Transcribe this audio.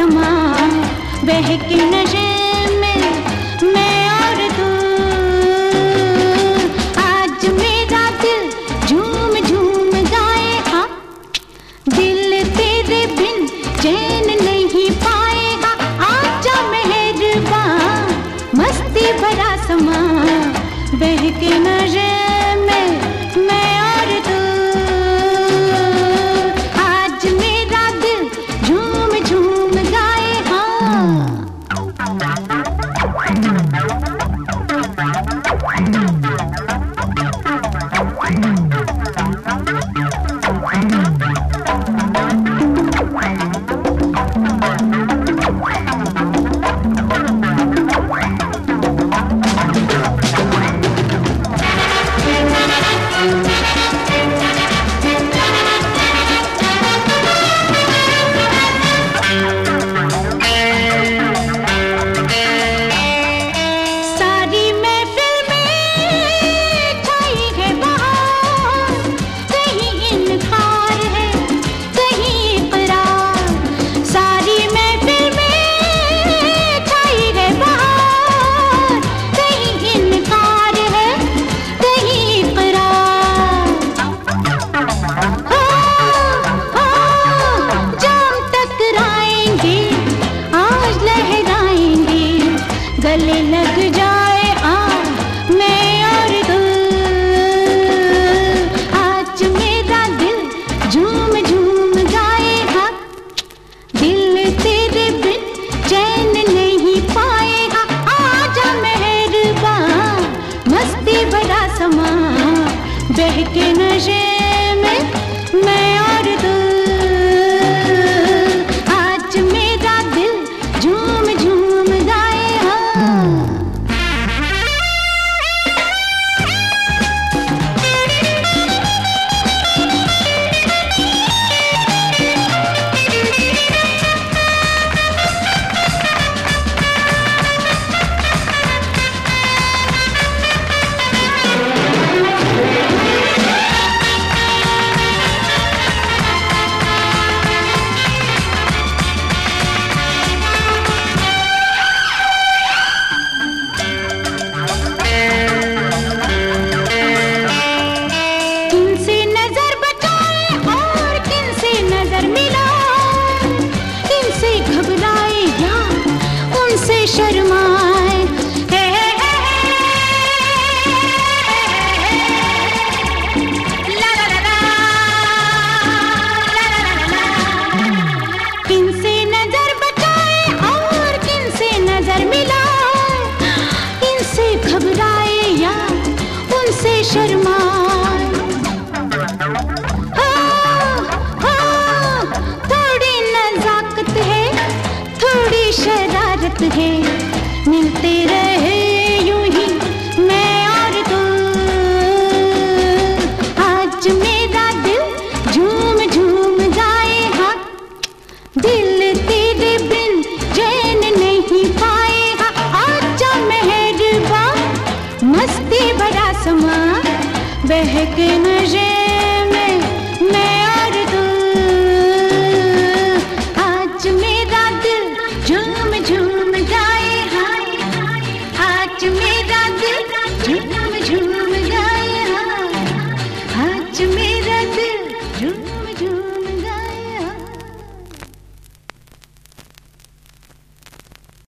समा, बहके नशे में मैं और तू। आज मेरा दिल झूम झूम गाए, हाँ दिल तेरे बिन चैन नहीं पाएगा। आजा मेहरबान मस्ती भरा समा, बहके नशे में मैं और तू। आज मेरा दिल झूम झूम गाए, हाँ। गले लग जाए मैं और तू। आज मेरा दिल झूम झूम गाए, हाँ दिल तेरे बिन चैन नहीं पाएगा। आजा मेहरबान मस्ती भरा समा, बहके नशे में मैं